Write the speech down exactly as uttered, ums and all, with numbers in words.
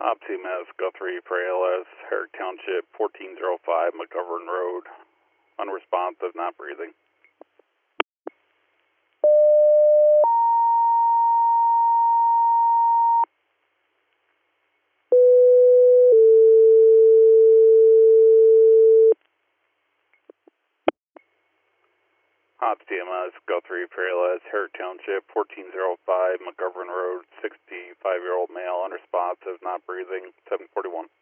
Optimus Guthrie for A L S, Herrick Township, fourteen oh five McGovern Road. Unresponsive, not breathing. Ops T M S, Guthrie for A L S, Herrick Township, fourteen oh five McGovern Road, sixty-five-year-old male, unresponsive, not breathing, seven forty-one.